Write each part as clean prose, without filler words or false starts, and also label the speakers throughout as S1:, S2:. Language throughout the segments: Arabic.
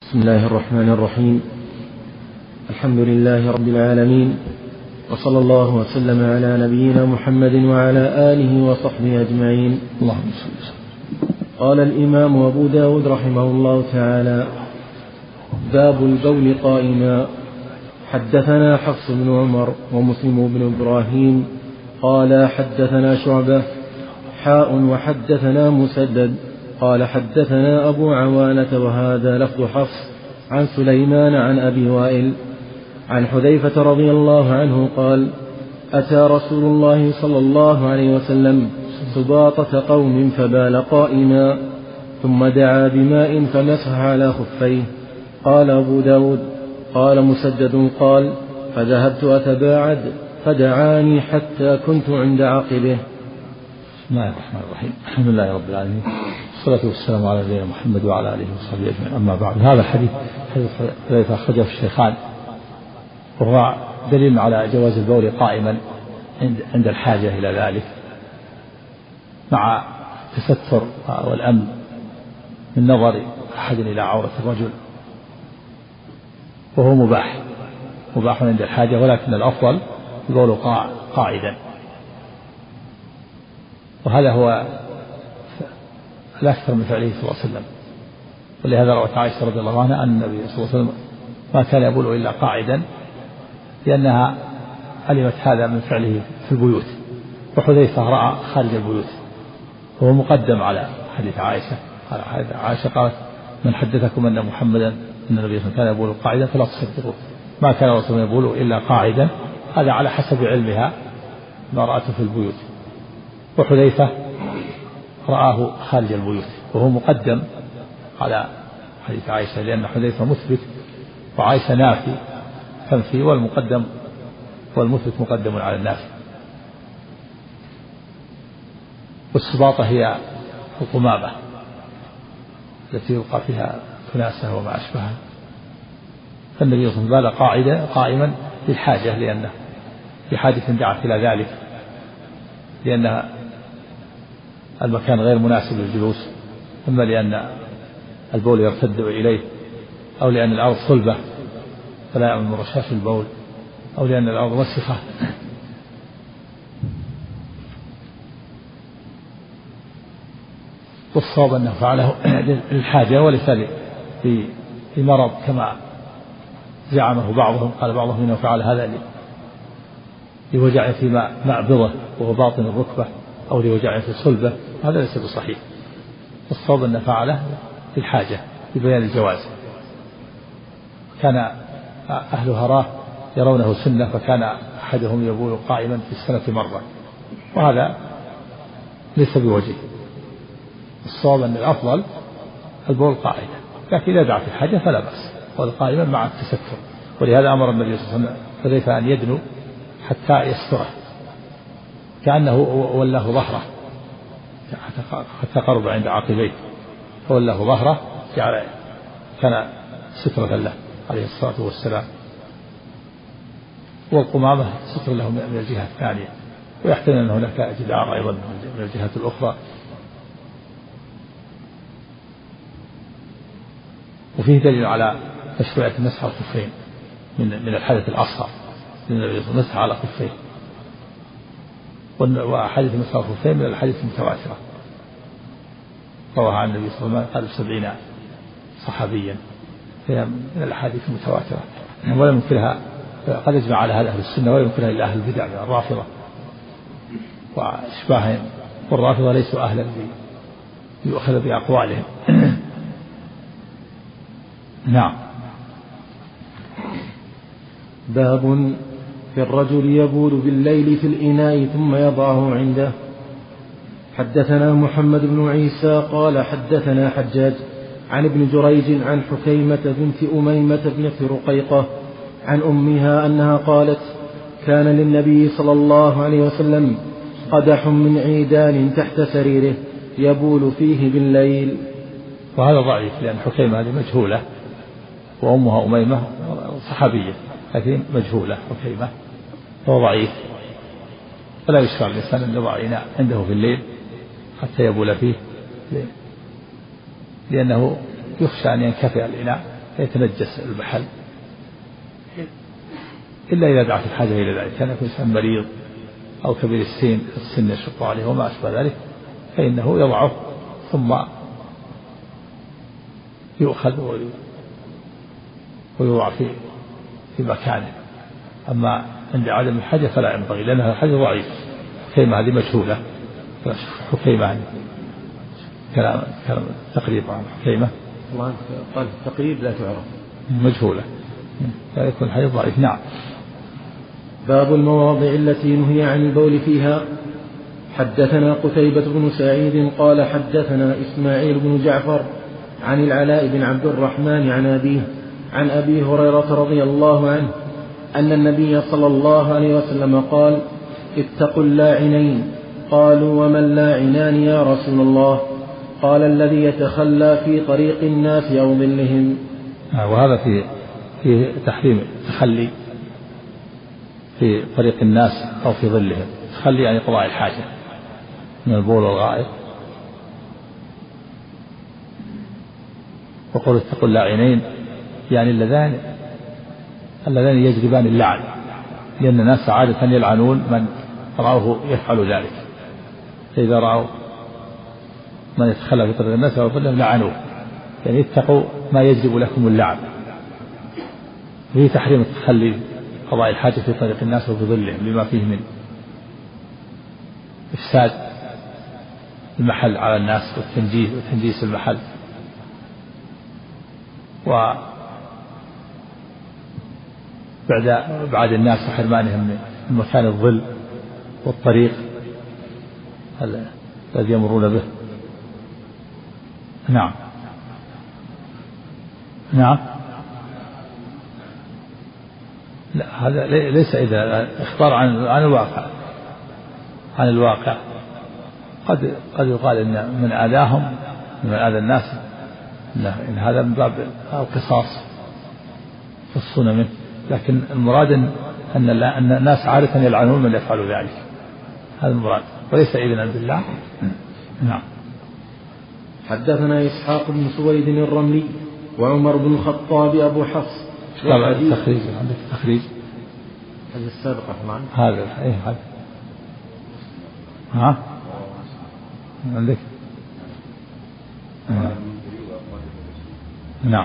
S1: بسم الله الرحمن الرحيم. الحمد لله رب العالمين، وصلى الله وسلم على نبينا محمد وعلى آله وصحبه أجمعين.
S2: اللهم صل وسلم.
S1: قال الإمام أبو داود رحمه الله تعالى: باب البول قائما. حدثنا حفص بن عمر ومسلم بن إبراهيم قال حدثنا شعبة وحدثنا مسدد قال حدثنا أبو عوانة وهذا لفظ حفص عن سليمان عن أبي وائل عن حذيفة رضي الله عنه قال: أتى رسول الله صلى الله عليه وسلم سباطة قوم فبال قائما ثم دعا بماء فمسح على خفيه. قال أبو داود: قال مسدد قال: فذهبت أتباعد فدعاني حتى كنت عند عقبه.
S2: بسم الله الرحمن الرحيم. الحمد لله رب العالمين، والصلاة والسلام على نبينا محمد وعلى آله وصحبه أجمعين. أما بعد، هذا الحديث حديث أخرجه في الشيخان، وهو دليل على جواز البول قائما عند الحاجة إلى ذلك، مع التستر والأمن من نظر أحد إلى عورة الرجل، وهو مباح عند الحاجة، ولكن الأفضل البول قاعدا. وهذا هو الأكثر من فعله صلى الله عليه وسلم، ولهذا روت عائشة رضي الله عنها أن النبي صلى الله عليه وسلم ما كان يبول إلا قاعدا، لأنها علمت هذا من فعله في البيوت، وحذيفة رأى خارج البيوت، وهو مقدم على حديث عائشة. عائشة قالت: من حدثكم أن محمدا أن النبي صلى الله عليه وسلم كان يبول قاعدا فلا تصدقوه، ما كان الرسول يبول إلا قاعدا. هذا على حسب علمها ما رأته في البيوت، وحذيفة رآه خارج البيوت، وهو مقدم على حديث عائشة، لأن حذيفة مثبت وعائشة نافي تنفي، والمثبت مقدم على النافي. والسباطة هي القمامة التي يلقى فيها كناسة وما أشبهها. فالنبي صلى الله عليه وسلم بال قائما للحاجة، لأنه لحاجة دعت إلى ذلك، لأن المكان غير مناسب للجلوس، إما لأن البول يرتد إليه، أو لأن الأرض صلبة فلا يعمل من رشاش البول، أو لأن الأرض وسخة. والصواب أنه فعله للحاجة وليس لمرض كما زعمه بعضهم. قال بعضهم إنه فعل هذا لوجع في معبضه وهو باطن الركبة، أو لوجع في صلبة، هذا ليس بصحيح. الصواب أنه فعله للحاجة لبيان الجواز. كان أهل هراه يرونه سنة، فكان أحدهم يبول قائما في السنة مرة، وهذا ليس بوجه. الصواب أن الأفضل البول قاعدا، لكن إذا دعت الحاجة فلا بأس، والقائما مع التستر. ولهذا أمر النبي صلى الله عليه وسلم حذيفة أن يدنو حتى يستره، كأنه ولاه ظهره، حتى قرب عند عقبيه فولاه ظهره، كان سترة له عليه الصلاة والسلام. والقمامة ستر له من الجهة الثانية، ويحتمل أن هناك جدار أيضا من الجهة الأخرى. وفيه دليل على مشروعية المسح على الخفين من الحدث الأصغر، المسح على خفيه. وأحاديث المسح على الخفين من الأحاديث المتواترة، رواها عن النبي صلى الله عليه وسلم قال 70 صحابيا، هي من الأحاديث المتواترة، ولا يمكنها، قد يجمع على هذا أهل السنة، ولا يمكنها إلا أهل البدع من الرافضة وأشباههم، والرافضة ليسوا أهلا ليؤخذ بأقوالهم. نعم.
S1: باب في الرجل يبول بالليل في الإناء ثم يضعه عنده. حدثنا محمد بن عيسى قال حدثنا حجاج عن ابن جريج عن حكيمة بنت أميمة بنت رقيقة عن أمها أنها قالت: كان للنبي صلى الله عليه وسلم قدح من عيدان تحت سريره يبول فيه بالليل.
S2: وهذا ضعيف، لأن حكيمة هذه مجهولة، وأمها أميمة صحابية لكن مجهولة حكيمة، فهو ضعيف، فلا يشفع الإنسان أن يضع إناء عنده في الليل حتى يبول فيه، لأنه يخشى أن ينكفئ الإناء يتنجس المحل، إلا إذا دعت الحاجة إلى ذلك، كان إنسان مريض أو كبير السن يشق عليه وما أشبه ذلك، فإنه يضعه ثم يؤخذ ويوضع في مكانه. أما عند عدم الحاجة فلا ينبغي، لأنها الحاجة ضعيف. حكيمة هذه مجهولة، حكيمة كلام تقريبا عن حكيمة
S1: قال تقريب لا تعرف،
S2: مجهولة، لا يكون الحديث ضعيف. نعم.
S1: باب المواضع التي نهي عن البول فيها. حدثنا قتيبة بن سعيد قال حدثنا إسماعيل بن جعفر عن العلاء بن عبد الرحمن عن أبيه عن أبي هريرة رضي الله عنه أن النبي صلى الله عليه وسلم قال: اتقوا اللاعنين. قالوا: وما اللاعنان يا رسول الله؟ قال: الذي يتخلى في طريق الناس أو ظلهم.
S2: وهذا في تحريم التخلي في طريق الناس أو في ظلهم. تخلي يعني قضاء الحاجة من البول والغائط. وقول اتقوا اللاعنين يعني اللذان يجلبان اللعن، لأن الناس عادة يلعنون من رأوه يفعل ذلك، فإذا رأوا من يتخلى في طريق الناس أو ظلهم لعنوه، يعني اتقوا ما يجلب لكم اللعن. وفي تحريم التخلي قضاء الحاجة في طريق الناس وفي ظلهم لما فيه من إفساد المحل على الناس وتنجيس المحل، بعد الناس وحرمانهم من مكان الظل والطريق الذي يمرون به. نعم. لا، هذا ليس إذا اخبار عن الواقع. قد يقال إن من آذاهم من آذى الناس إن هذا من باب القصاص يقصون منه، لكن المراد أن الناس عادة يلعنون من يفعل ذلك، هذا المراد وليس إذنا بالله. نعم.
S1: حدثنا إسحاق بن سويد الرملي وعمر بن الخطاب أبو حفص.
S2: التخريج عندك تخريج
S1: هذا السابق معنا
S2: هذا هذا عندك. نعم.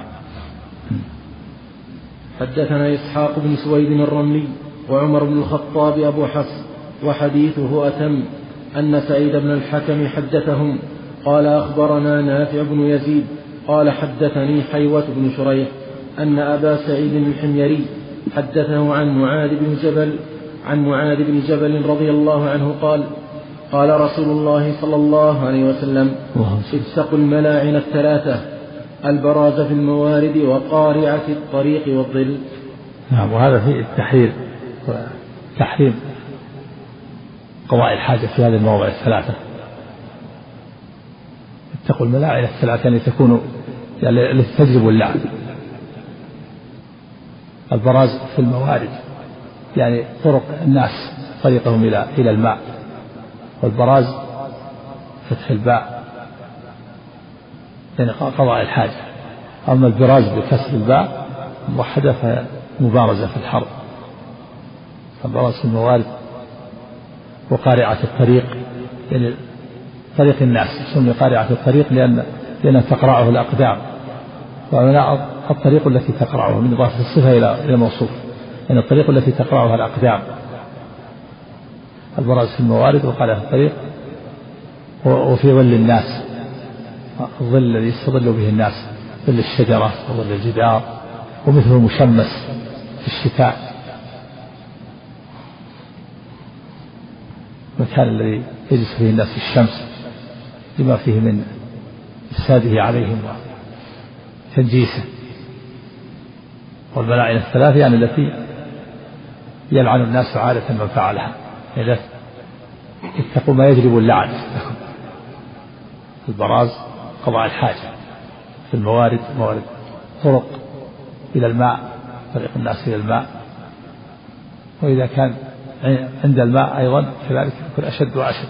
S1: حدثنا إسحاق بن سويد الرملي وعمر بن الخطاب أبو حفص وحديثه أتم أن سعيد بن الحكم حدثهم قال: أخبرنا نافع بن يزيد قال: حدثني حيوة بن شريح أن أبا سعيد الحميري حدثه عن معاذ بن جبل رضي الله عنه قال: قال رسول الله صلى الله عليه وسلم: اتقوا الملاعن الثلاثة، البراز في الموارد وقارعة الطريق والظل.
S2: نعم. وهذا فيه تحريم قضاء الحاجة في هذه المواضع الثلاثة. اتقوا الملاعن الثلاثة يعني تكون التي تجلب اللعن. البراز في الموارد يعني طرق الناس طريقهم إلى الماء، والبراز فتح الباء يعني قضاء الحاجة. أما البراز بكسر الباء موحدة فمبارزة في الحرب. البراز في الموارد وقارعة الطريق يعني طريق الناس، سمي قارعة الطريق لأن تقرعه الأقدام، ومعنى الطريق التي تقرعه من إضافة الصفة إلى الموصوف، يعني الطريق التي تقرعها الأقدام. البراز في الموارد وقارعة الطريق. وفي ظل الناس، الظل الذي يستظل به الناس، ظل الشجرة وظل الجدار، ومثل المشمس في الشتاء، المكان الذي يجلس فيه الناس في الشمس لما فيه من إفساده عليهم وتنجيسه. والملاعن الثلاث يعني التي يلعن الناس عادة من فعلها، يعني اتقوا ما يجلب اللعن. البراز قضاء الحاجة في الموارد، موارد طرق إلى الماء، طريق الناس إلى الماء. وإذا كان عند الماء أيضا كذلك يكون أشد وأشد.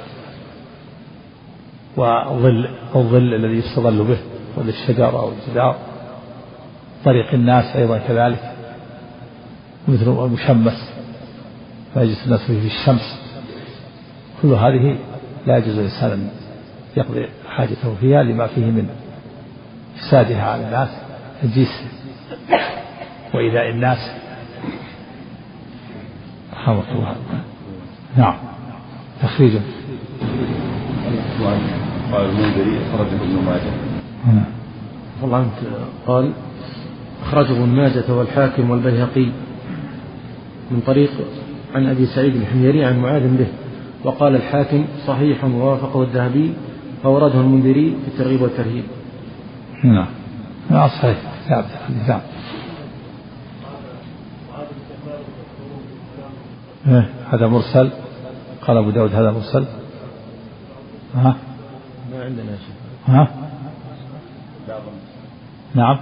S2: والظل الذي يستظل به، ظل الشجر أو الجدار طريق الناس أيضا كذلك، مثل المشمس فيجلس الناس فيه في الشمس، كل هذه لا يجوز الإنسان أن يقضي حاجته فيها لما فيه من إفسادها على الناس، تجيس وإيذاء الناس. رحمه الله. نعم. تخريجه
S3: قال المنذري أخرجه ابن ماجه.
S1: والله أنت قال أخرجه ابن ماجه والحاكم والبيهقي من طريق عن أبي سعيد الحميري عن معاذ به، وقال الحاكم صحيح ووافقه الذهبي، فورده المنذري في الترغيب والترهيب.
S2: نعم صحيح. نعم. هذا مرسل، قال أبو داود هذا مرسل.
S1: ما عندنا شيء.
S2: نعم.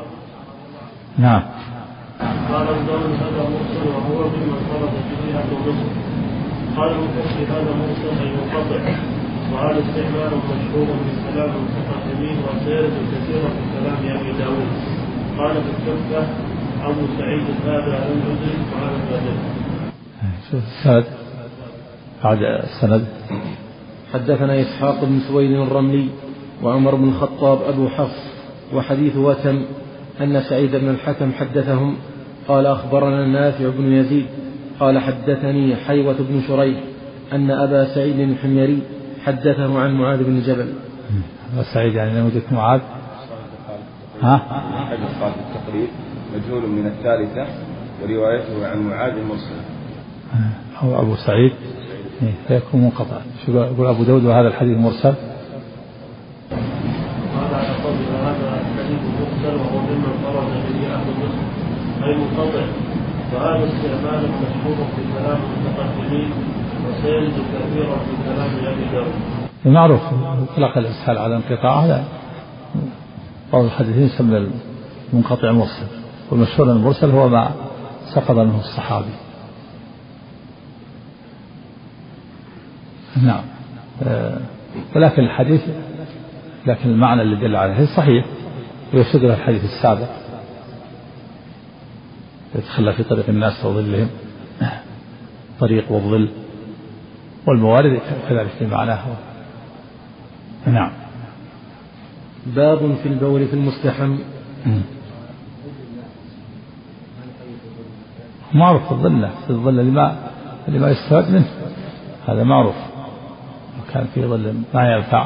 S4: قال أبو داود هذا مرسل وهو ممن فرض به أهل مصر. قال المفسر هذا مرسل أي منقطع، وهذا استعمال مشهور من كلام المتقدمين وسائر كثيرة في كلام أبي داود. قال في التحفة أبو سعيد هذا المدرك وهذا البدر.
S2: السند بعد السند.
S1: حدثنا إسحاق بن سويد الرملي وعمر بن الخطاب أبو حفص، وحديث وتم أن سعيد بن الحكم حدثهم قال أخبرنا نافع بن يزيد قال حدثني حيوة بن شريح أن أبا سعيد الحميري حدثه عن معاذ بن جبل.
S2: أبا سعيد يعني نموذج معاذ.
S3: قال في التقريب مجهول من الثالثة، وروايته عن معاذ مرسل.
S2: هو أبو سعيد فيكون منقطع. شو يقول أبو داود وهذا الحديث مرسل؟
S4: هذا الحديث مرسل وهو ممن فرض به أهل مصر أي منقطع، وهذا استعمال مشهور في كلام المتقدمين وسائل كثيرة في كلام أبي داود.
S2: المعروف إطلاق الإرسال على انقطاع، هذا بعض الحديثين يسمى المنقطع مرسل، والمشهور المرسل هو ما سقط منه الصحابي. نعم. ولكن الحديث، لكن المعنى اللي دل عليه صحيح، ويشد له الحديث السابق يتخلى في طريق الناس وظلهم، طريق والظل والموارد كذلك في معناه. نعم.
S1: باب في البول في المستحم.
S2: معروف في الظل لما يستفاد منه، هذا معروف. كان في ظل ما ينفع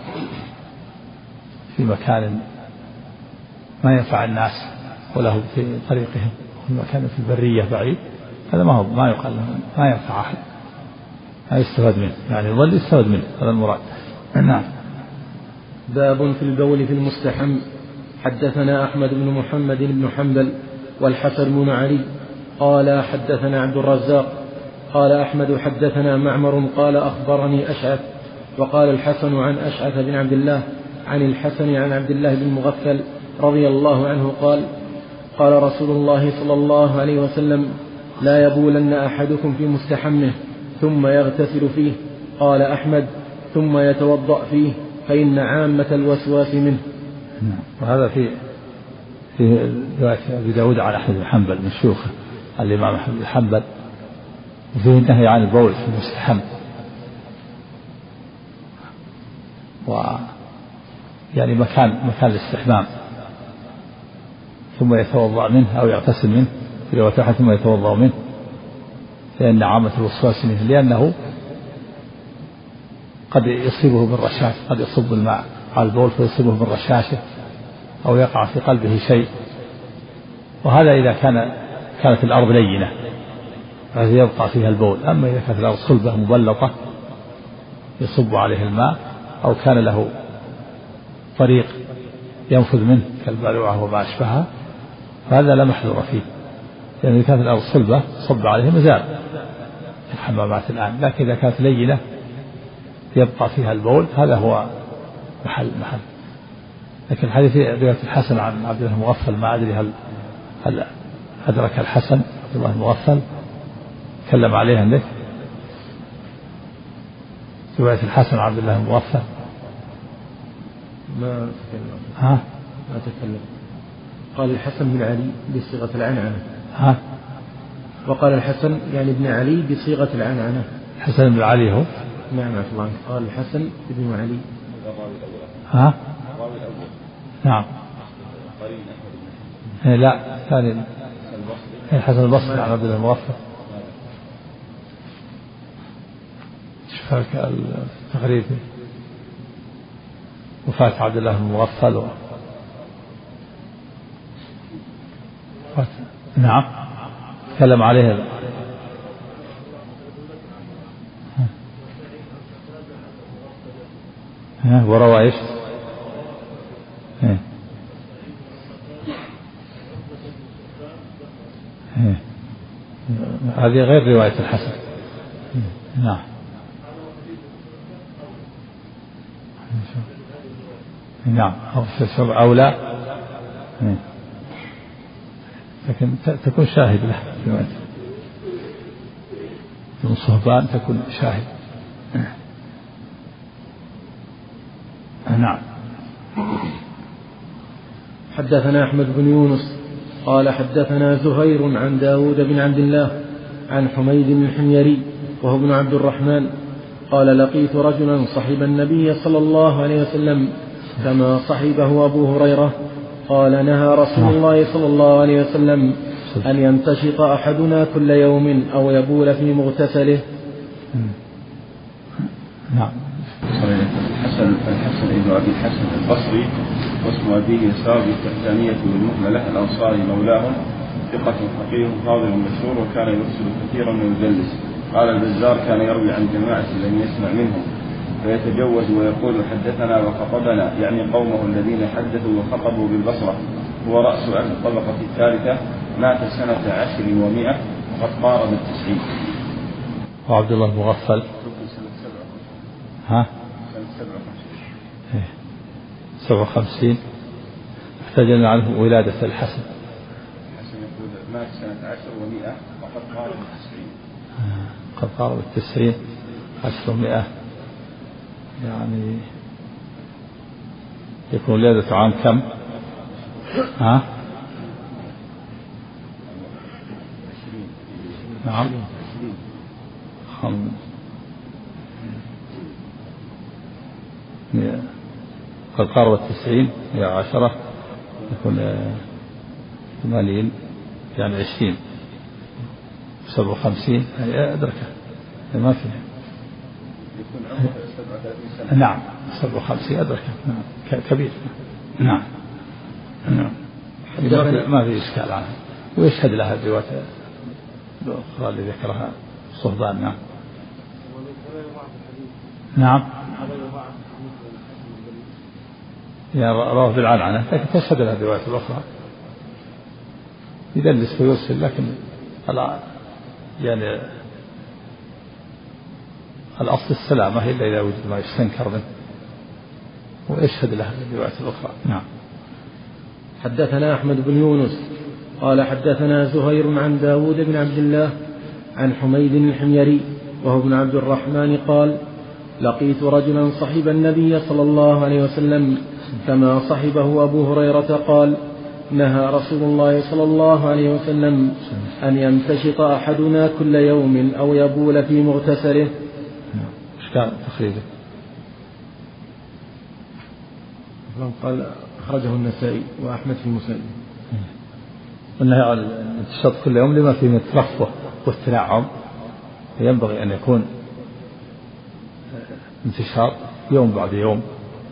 S2: في مكان ما ينفع الناس وله في طريقهم، في مكان في البرية بعيد، هذا ما يقال له ما ينفع أحد، ما يستفاد منه، يعني الظل يستفاد منه، هذا المراد. نعم.
S1: باب في البول في المستحم. حدثنا أحمد بن محمد بن حنبل والحسن بن علي قال حدثنا عبد الرزاق قال أحمد حدثنا معمر قال أخبرني أشعث، وقال الحسن عن أشعث بن عبد الله عن الحسن عن عبد الله بن مغفل رضي الله عنه قال قال رسول الله صلى الله عليه وسلم لا يبولن أحدكم في مستحمه ثم يغتسل فيه. قال أحمد ثم يتوضأ فيه فإن عامة الوسواس منه.
S2: وهذا في رواية أبي داود عن أحمد بن حنبل من شيوخه الإمام أحمد بن حنبل، وفيه النهي عن البول في المستحم، يعني مكان الاستحمام، ثم يتوضأ منه أو يغتسل منه، في رواية ثم يتوضأ منه، لأن عامة الوسواس منه، لأنه قد يصيبه بالرشاش، قد يصب الماء على البول فيصيبه بالرشاشة أو يقع في قلبه شيء، وهذا إذا كانت الأرض لينة فهذا يبقى فيها البول. أما إذا كانت الأرض صلبة مبلطة يصب عليه الماء، أو كان له طريق ينفذ منه كالبلوعة وما أشبهها، فهذا لا محذور فيه، لأن إذا كانت الأرض صلبة صب عليه مزال في الحمامات الآن، لكن إذا كانت لينة يبقى فيها البول، هذا هو محل. لكن الحديث رواية الحسن عن عبد الله المغفل، ما أدري هل أدرك الحسن عبد الله المغفل تكلم عليه عندك؟ رواية الحسن عن عبد الله المغفل
S1: ما تكلم. قال الحسن بن علي بصيغة العنعنة.
S2: ها؟
S1: وقال الحسن يعني ابن علي بصيغة العنعنة.
S2: حسن بن علي هو؟
S1: نعم عفوا الله. قال الحسن بن علي.
S2: ها؟ نعم. لا ثاني الحسن البصري عن عبد الله المغفل. شوف التغريب وفاة عبد الله المغفل نعم تكلم عليه هذا. وروى ايش؟ هذه غير رواية الحسن. نعم. نعم أو لا، لكن تكون شاهد له من صهبان تكون شاهد. نعم.
S1: حدثنا أحمد بن يونس قال حدثنا زهير عن داود بن عبد الله عن حميد الحميري وهو ابن عبد الرحمن قال لقيت رجلا صحب النبي صلى الله عليه وسلم كما صحبه أبو هريرة قال نهى رسول الله صلى الله عليه وسلم أن يمتشط أحدنا كل يوم أو يبول في مغتسله.
S2: نعم.
S3: الحسن ابن أبي الحسن البصري واسم أبيه يسار بالتحتانية والمهملة الأنصاري مولاهم ثقة فقيه فاضل مشهور وكان يرسل كثيرا ويدلس. قال البزار كان يروي عن جماعة لم يسمع منهم فيتجوز ويقول حدثنا وخطبنا يعني قومه الذين حدثوا وخطبوا بالبصرة. هو رأس أهل الطبقة الثالثة مات سنة 10 و100 وقد قارب 90.
S2: وعبد الله المغفل ها 57 احتجنا عنه ولادة الحسن.
S3: الحسن يقول مات سنة 10 و100 وقد قارب 90.
S2: قد قارب 90 10 و100 يعني يكون ولادة عام كم؟ ها؟ نعم قد قارب 90 هي 10 يكون 80 يعني 20 57 هي أدركه ما في. نعم 57 أدركه كبير. نعم. نعم ما في إشكال عنه ويشهد لها الرواية الأخرى اللي ذكرها الصهبان. نعم. نعم يعني رواه بالعنعنة لكن تشهد لها الرواية الأخرى يدلس ويرسل لكن يعني الأصل السلامة إلا إذا وجد ما يستنكر منه ويشهد لها الرواية الأخرى. نعم.
S1: حدثنا أحمد بن يونس قال حدثنا زهير عن داود بن عبد الله عن حميد الحميري وهو ابن عبد الرحمن قال لقيت رجلا صحب النبي صلى الله عليه وسلم كما صحبه أبو هريرة قال نهى رسول الله صلى الله عليه وسلم أن يمتشط أحدنا كل يوم أو يبول في مغتسله.
S2: إيش كان تخريجه؟
S1: قال أخرجه النسائي وأحمد في مسند.
S2: والنهي عن الامتشاط كل يوم لما فيه من الترفه والتنعم ينبغي أن يكون انتشار يوم بعد يوم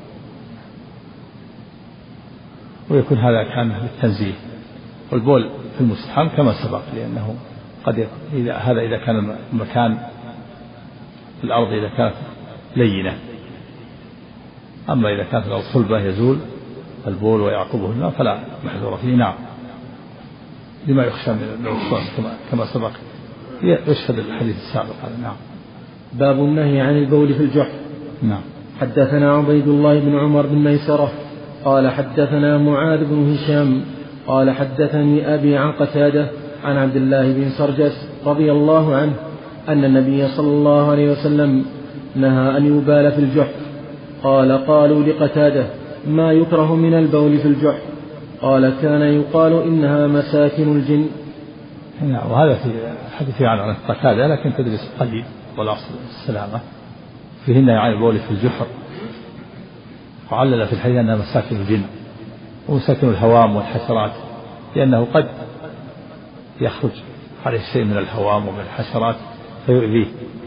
S2: ويكون هذا كان للتنزيه. والبول في المستحم كما سبق لأنه قد إذا كان المكان في الأرض إذا كانت لينة، أما إذا كانت الأرض صلبة يزول البول ويعقبه الماء فلا محذور فيه. نعم لما يخشى من الوصول كما سبق يشهد الحديث السابق هذا. نعم.
S1: باب النهي عن البول في الجحر.
S2: نعم.
S1: حدثنا عبيد الله بن عمر بن ميسرة قال حدثنا معاذ بن هشام قال حدثني أبي عن قتادة عن عبد الله بن سرجس رضي الله عنه أن النبي صلى الله عليه وسلم نهى أن يبال في الجحر. قال قالوا لقتادة ما يكره من البول في الجحر؟ قال كان يقال إنها مساكن الجن.
S2: وهذا في حديث عن قتادة لكن تدرس قليل والأصل السلامة فيهن يعني البول في الجحر، وعلل في الحديث أنها مساكن الجن ومساكن الهوام والحشرات، لأنه قد يخرج عليه شيء من الهوام ومن الحشرات فيؤذيه،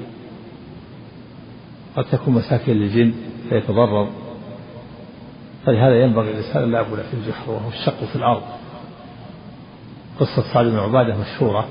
S2: قد تكون مساكن للجن فيتضرر، فلهذا ينبغي الإنسان أن لا يبول في الجحر وهو الشق في الأرض. قصة سعد بن عبادة مشهورة،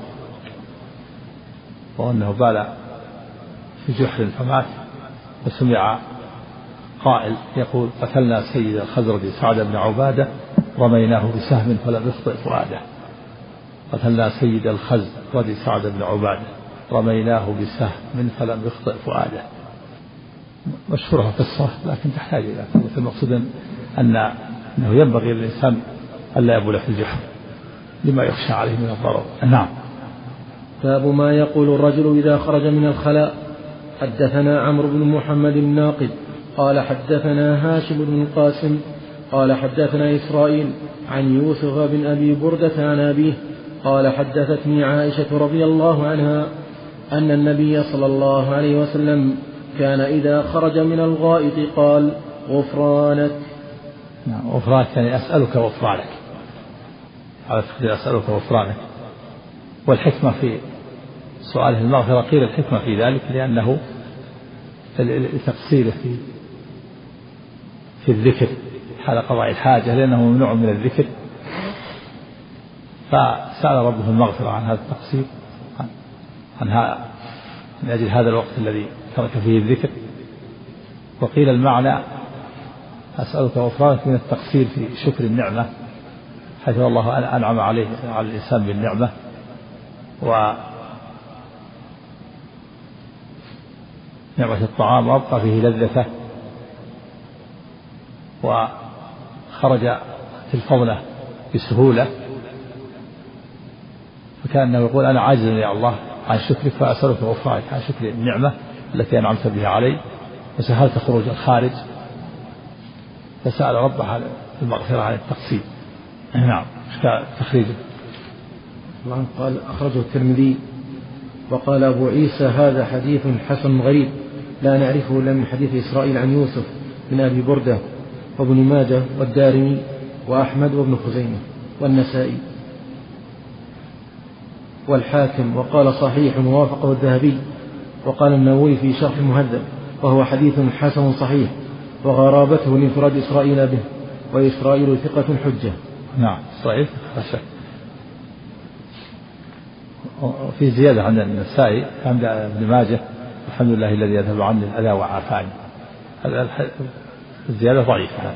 S2: وأنه بال في جحر فمات، وسمع قائل يقول قتلنا سيد الخزرج سعد بن عبادة رميناه بسهم فلم يخطئ فؤاده. قتلنا سيد الخزرج سعد بن عبادة رميناه بسهم فلم يخطئ فؤاده. مشهورة قصة لكن تحتاج إلى ثبوت. المقصود أنه ينبغي للإنسان ألا يبول في الجحر لما يخشى عليه من الضرر. نعم.
S1: باب ما يقول الرجل إذا خرج من الخلاء. حدثنا عمرو بن محمد الناقد قال حدثنا هاشم بن القاسم قال حدثنا إسرائيل عن يوسف بن أبي بردة عن أبيه قال حدثتني عائشة رضي الله عنها أن النبي صلى الله عليه وسلم كان إذا خرج من الغائط قال غفرانك.
S2: غفرانك يعني أسألك غفرانك، على تقدير أسألك غفرانك. والحكمة في سؤاله المغفرة قيل الحكمة في ذلك لأنه تقصيره في الذكر حال قضاء الحاجة، لأنه ممنوع من الذكر، فسأل ربه المغفرة عن هذا التقصير من أجل هذا الوقت الذي ترك فيه الذكر. وقيل المعنى أسألك غفرانك من التقصير في شكر النعمة، حيث الله أنعم عليه على الإنسان بالنعمة ونعمة الطعام وأبقى فيه لذته، وخرج في الفضلة بسهولة، فكأنه يقول أنا عاجز يا الله عن شكرك فأسألك غفرانك عن شكر النعمة التي أنعمت بها علي وسهلت خروج الخارج، فسأل ربه المغفرة عن التقصير. نعم. تخريجه
S1: قال أخرجه الترمذي وقال أبو عيسى هذا حديث حسن غريب لا نعرفه إلا من حديث إسرائيل عن يوسف بن أبي بردة وابن ماجه والدارمي وأحمد وابن خزيمة والنسائي والحاكم، وقال صحيح ووافقه الذهبي، وقال النووي في شرح المهذب وهو حديث حسن صحيح، وغرابته لانفراد إسرائيل به، وإسرائيل ثقة حجة.
S2: نعم إسرائيل لا شك. وفي زيادة عند النسائي عند ابن ماجه الحمد لله الذي يذهب عني الأذى وعافاني، الزيادة ضعيفة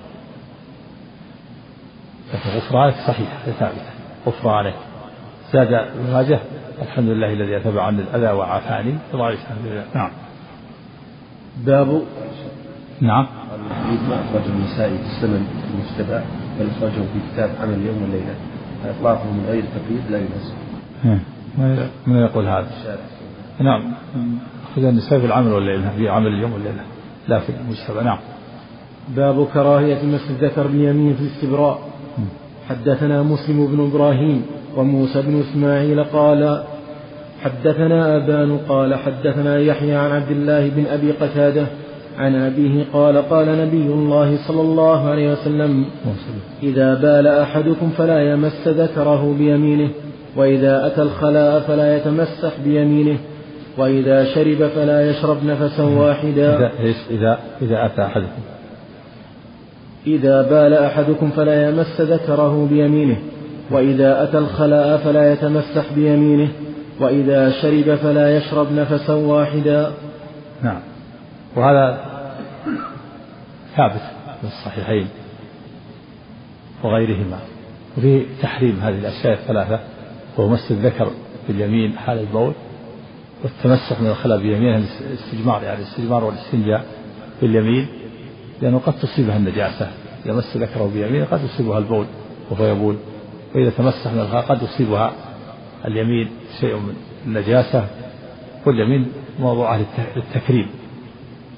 S2: لكن غفرانك صحيح ثابتة. غفرانك زاد ابن ماجه الحمد لله الذي يذهب عني الأذى وعافاني ضعيف. نعم.
S1: باب.
S2: نعم.
S5: ما أخرجه النسائي في السنن المجتبى بل أخرجه في كتاب عمل اليوم والليلة، إطلاقه من غير تقييد لا يناسب.
S2: من يقول هذا؟ نعم. أخرج النسائي في العمل والليلة، في عمل اليوم والليلة لا في المجتبى. نعم.
S1: باب كراهية مس الذكر باليمين في الاستبراء. حدثنا مسلم بن إبراهيم وموسى بن إسماعيل قال حدثنا أبان قال حدثنا يحيى عن عبد الله بن أبي قتادة عن أبيه قال قال نبي الله صلى الله عليه وسلم إذا بال أحدكم فلا يمس ذكره بيمينه، وإذا أتى الخلاء فلا يتمسح بيمينه، وإذا شرب فلا يشرب نفسا واحدا.
S2: إذا أتى أحدكم
S1: إذا بال أحدكم فلا يمس ذكره بيمينه، وإذا أتى الخلاء فلا يتمسح بيمينه، وإذا شرب فلا يشرب نفسا واحدا.
S2: نعم. وهذا ثابت في الصحيحين وغيرهما، وفيه تحريم هذه الأشياء الثلاثة، وهو مس الذكر باليمين حال البول، والتمسح من الخلاء بيمينه الاستجمار، يعني الاستجمار والاستنجاء باليمين، لأنه قد تصيبها النجاسة. إذا مس ذكره بيمينه قد يصيبها البول وهو يبول، وإذا تمسح من الخلاء قد يصيبها اليمين شيء من النجاسة، واليمين موضوعه للتكريم.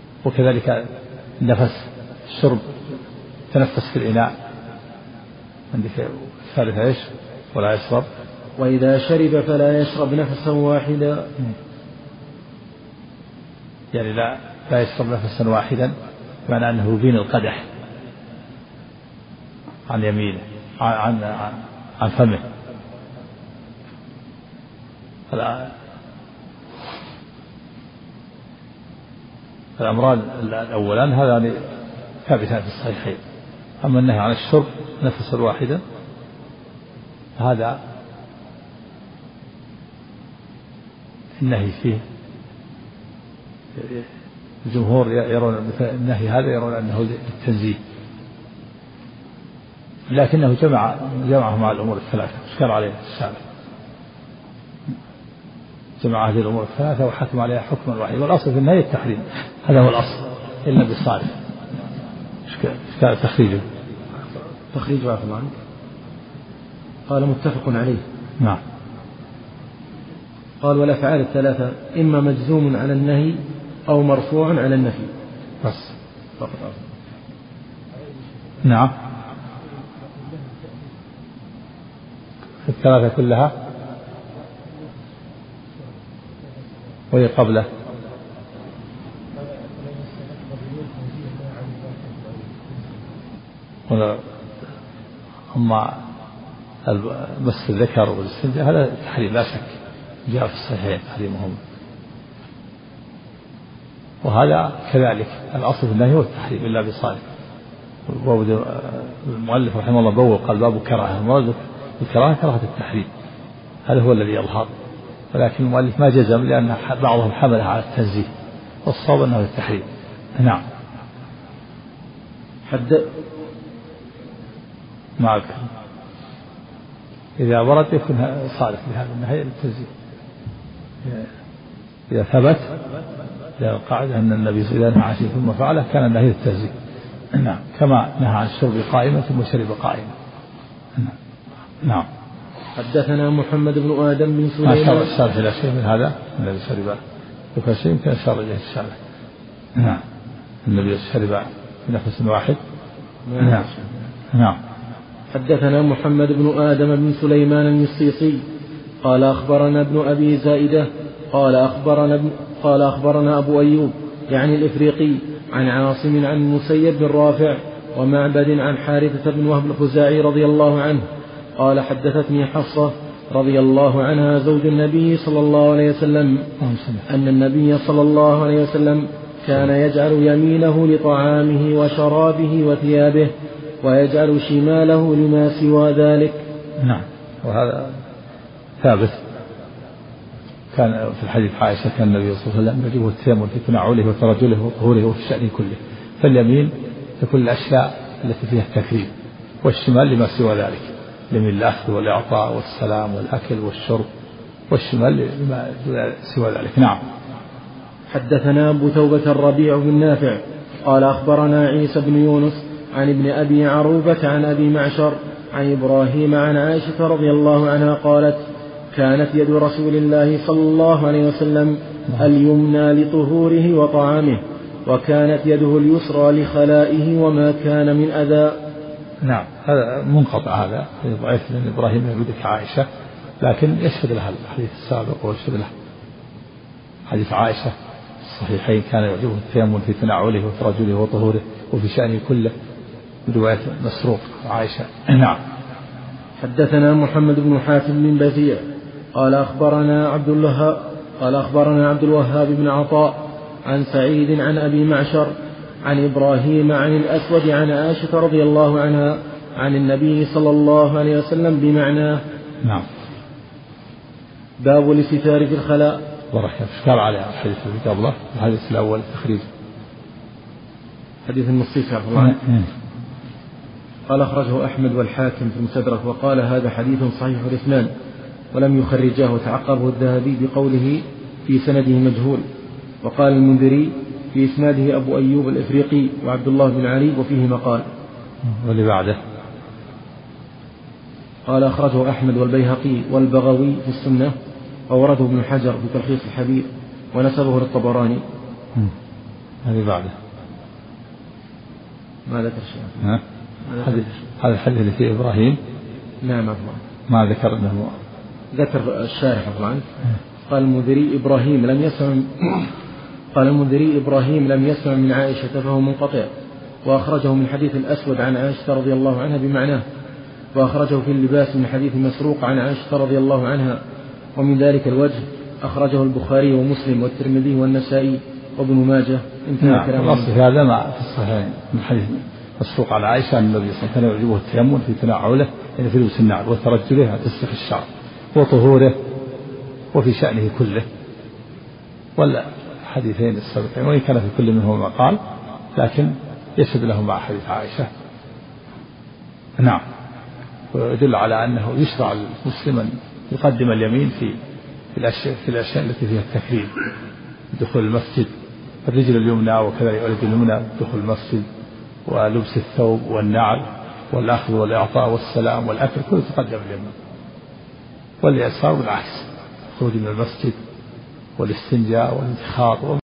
S2: وكذلك النفس، الشرب، تنفس في الإناء عندك الثالثة إيش؟ ولا يشرب.
S1: وإذا شرب فلا يشرب نفسا واحدا،
S2: يعني لا يشرب نفسا واحدا، بمعنى أنه يبين القدح عن يمينه عن فمه. الأمران الأولان هذان ثابتان في الصحيحين. أما النهي عن الشرب نفسا واحدا هذا النهي فيه الجمهور يرون النهي هذا يرون أنه للتنزيه، لكنه جمعه مع الأمور الثلاثة، اشكال عليه الشارع، جمع هذه الأمور الثلاثة وحكم عليها حكما واحدا. والأصل في النهي التحريم، هذا هو الأصل إلا بالصارف. اشكال تخريجه
S1: عفوا عنك. قال متفق عليه.
S2: نعم.
S1: قال والأفعال الثلاثة إما مجزوم على النهي أو مرفوع على النفي
S2: بس فقط. نعم. الثلاثة كلها وهي قبله. أما مس الذكر والاستنجاء هذا تحريم لا شك، جاء في الصحيحين تحريمهم، وهذا كذلك الأصل في النهي هو التحريم إلا بصالح. المؤلف رحمه الله بوّب قال باب كراهة، المراد بالكراهة كراهة التحريم، هذا هو الذي يظهر، ولكن المؤلف ما جزم لأن بعضهم حمله على التنزيه، والصواب أنه التحريم. نعم. معك إذا ورد يكون صالح لهذا النهي للتنزيه. إذا ثبت قاعدة أن النبي صلى الله عليه وسلم نهى ثم فعله كان النهي للتنزيه. نعم. كما نهى عن الشرب قائما ثم شرب قائما. نعم.
S1: حدثنا محمد بن آدم بن سليمان.
S2: الشارح إلى شيء من هذا الذي شرب يكون شيء يمكن أشار إليه الشارح. نعم. النبي شرب بنفس واحد. نعم. نعم.
S1: حدثنا محمد بن آدم بن سليمان المصيصي قال أخبرنا ابن أبي زائدة قال أخبرنا أبو أيوب يعني الإفريقي عن عاصم عن المسيب بن رافع ومعبد عن حارثة بن وهب الخزاعي رضي الله عنه قال حدثتني حفصة رضي الله عنها زوج النبي صلى الله عليه وسلم أن النبي صلى الله عليه وسلم كان يجعل يمينه لطعامه وشرابه وثيابه ويجعل شماله لما سوى ذلك.
S2: نعم. وهذا ثابت. كان في الحديث عائشة كان النبي صلى الله عليه وسلم يجب التيمم في تنعله وترجله وطهوره وفي الشأن كله، فاليمين لكل الأشياء التي فيها التكريم، والشمال لما سوى ذلك، لمن الأخذ والإعطاء والسلام والأكل والشرب، والشمال لما سوى ذلك. نعم.
S1: حدثنا أبو توبة الربيع بن نافع قال أخبرنا عيسى بن يونس عن ابن أبي عروبة عن أبي معشر عن إبراهيم عن عائشة رضي الله عنها قالت كانت يد رسول الله صلى الله عليه وسلم اليمنى لطهوره وطعامه، وكانت يده اليسرى لخلائه وما كان من أذى.
S2: نعم. هذا منقطع، هذا ضعيف، لأن إبراهيم يقولك عائشة، لكن يشهد لها الحديث السابق ويشهد له حديث عائشة الصحيحين كان يعجبه التيمم في تنعله وترجله وطهوره وفي شأنه كله، برواية مسروق عائشة. نعم.
S1: حدثنا محمد بن حاتم بن بزيع قال أخبرنا عبد الوهاب بن عطاء عن سعيد عن أبي معشر عن إبراهيم عن الأسود عن عائشة رضي الله عنها عن النبي صلى الله عليه وسلم بمعناه.
S2: نعم.
S1: باب الاستتار في الخلاء.
S2: بركة. اشكال على الحديث الذي قبله، الحديث الأول تخريج
S1: حديث النصيف عفوا عنه. قال أخرجه أحمد والحاكم في المستدرك وقال هذا حديث صحيح الاثنان ولم يخرجاه، وتعقبه الذهبي بقوله في سنده مجهول، وقال المنذري في إسناده أبو أيوب الإفريقي وعبد الله بن علي وفيه مقال.
S2: واللي بعده
S1: قال أخرجه أحمد والبيهقي والبغوي في السنة، وورده ابن حجر في تلخيص الحديث ونسبه للطبراني.
S2: هذه بعده
S1: ماذا ترشح؟
S2: هذا الحديث اللي فيه إبراهيم.
S1: نعم أفضل.
S2: ما ذكر أنه
S1: ذكر الشارح طبعا. قال المنذري إبراهيم لم يسمع من عائشة فهو منقطع، وأخرجه من حديث الأسود عن عائشة رضي الله عنها بمعناه، وأخرجه في اللباس من حديث مسروق عن عائشة رضي الله عنها، ومن ذلك الوجه أخرجه البخاري ومسلم والترمذي والنسائي وابن ماجه. انتهى كلام.
S2: الأصل في هذا ما في الصحيحين من حديث مسروق على عائشة أن النبي صلى الله عليه وسلم كان يعجبه التيمم في تنعله، يعني في لبس النعل وترجله تسلخ الشعر وطهوره وفي شأنه كله. ولا حديثين السابقين وإن كان في كل منهما قال، لكن يشهد له مع حديث عائشة. نعم. ويدل على أنه يشرع المسلم أن يقدم اليمين في الأشياء التي فيها التكريم، دخول المسجد، الرجل اليمنى وكذلك اليد اليمنى دخول المسجد، ولبس الثوب والنعل والأخذ والإعطاء والسلام والأكل كله تقدم اليمين، واليسار بالعكس، الخروج من المسجد والاستنجاء والانتخاط